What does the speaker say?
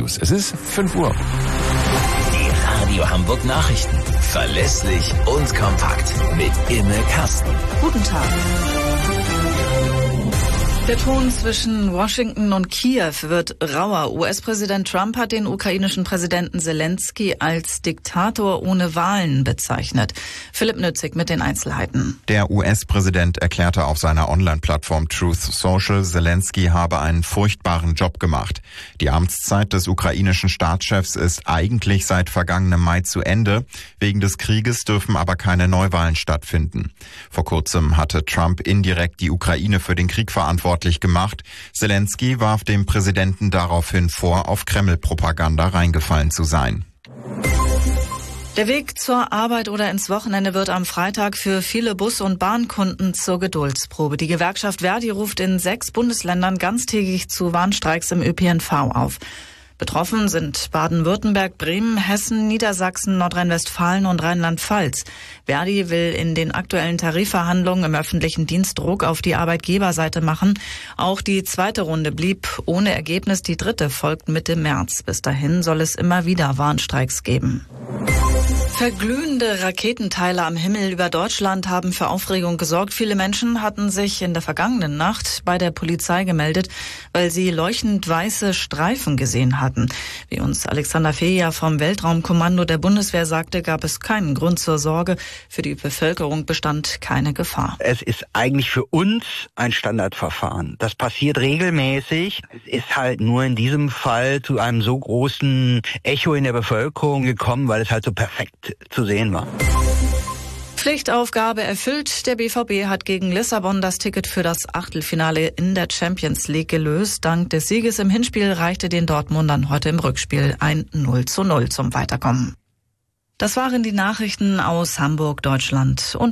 News. Es ist 5 Uhr. Die Radio Hamburg Nachrichten. Verlässlich und kompakt. Mit Imme Kasten. Guten Tag. Der Ton zwischen Washington und Kiew wird rauer. US-Präsident Trump hat den ukrainischen Präsidenten Zelensky als Diktator ohne Wahlen bezeichnet. Philipp Nützig mit den Einzelheiten. Der US-Präsident erklärte auf seiner Online-Plattform Truth Social, Zelensky habe einen furchtbaren Job gemacht. Die Amtszeit des ukrainischen Staatschefs ist eigentlich seit vergangenem Mai zu Ende. Wegen des Krieges dürfen aber keine Neuwahlen stattfinden. Vor kurzem hatte Trump indirekt die Ukraine für den Krieg verantwortlich gemacht. Zelensky warf dem Präsidenten daraufhin vor, auf Kreml-Propaganda reingefallen zu sein. Der Weg zur Arbeit oder ins Wochenende wird am Freitag für viele Bus- und Bahnkunden zur Geduldsprobe. Die Gewerkschaft Verdi ruft in 6 Bundesländern ganztägig zu Warnstreiks im ÖPNV auf. Betroffen sind Baden-Württemberg, Bremen, Hessen, Niedersachsen, Nordrhein-Westfalen und Rheinland-Pfalz. Verdi will in den aktuellen Tarifverhandlungen im öffentlichen Dienst Druck auf die Arbeitgeberseite machen. Auch die zweite Runde blieb ohne Ergebnis. Die dritte folgt Mitte März. Bis dahin soll es immer wieder Warnstreiks geben. Verglühende Raketenteile am Himmel über Deutschland haben für Aufregung gesorgt. Viele Menschen hatten sich in der vergangenen Nacht bei der Polizei gemeldet, weil sie leuchtend weiße Streifen gesehen hatten. Wie uns Alexander Feja vom Weltraumkommando der Bundeswehr sagte, gab es keinen Grund zur Sorge. Für die Bevölkerung bestand keine Gefahr. Es ist eigentlich für uns ein Standardverfahren. Das passiert regelmäßig. Es ist halt nur in diesem Fall zu einem so großen Echo in der Bevölkerung gekommen, weil es halt so perfekt zu sehen war. Pflichtaufgabe erfüllt. Der BVB hat gegen Lissabon das Ticket für das Achtelfinale in der Champions League gelöst. Dank des Sieges im Hinspiel reichte den Dortmundern heute im Rückspiel ein 0:0 zum Weiterkommen. Das waren die Nachrichten aus Hamburg, Deutschland und